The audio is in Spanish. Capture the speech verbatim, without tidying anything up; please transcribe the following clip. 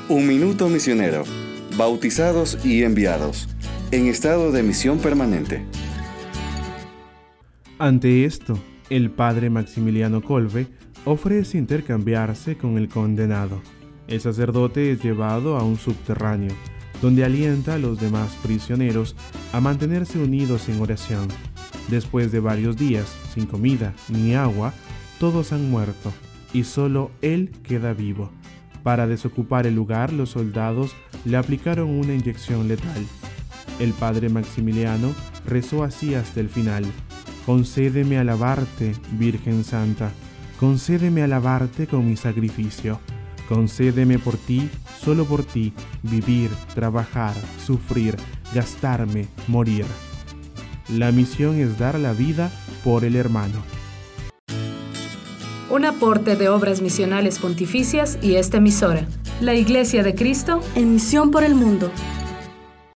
Un minuto misionero. Bautizados y enviados. En estado de misión permanente. Ante esto, el padre Maximiliano Kolbe ofrece intercambiarse con el condenado. El sacerdote es llevado a un subterráneo, donde alienta a los demás prisioneros a mantenerse unidos en oración. Después de varios días, sin comida ni agua, todos han muerto, y solo él queda vivo. Para desocupar el lugar, los soldados le aplicaron una inyección letal. El padre Maximiliano rezó así hasta el final: concédeme alabarte, Virgen Santa, concédeme alabarte con mi sacrificio, concédeme por ti, solo por ti, vivir, trabajar, sufrir, gastarme, morir. La misión es dar la vida por el hermano. Un aporte de Obras Misionales Pontificias y esta emisora, la Iglesia de Cristo, en misión por el mundo.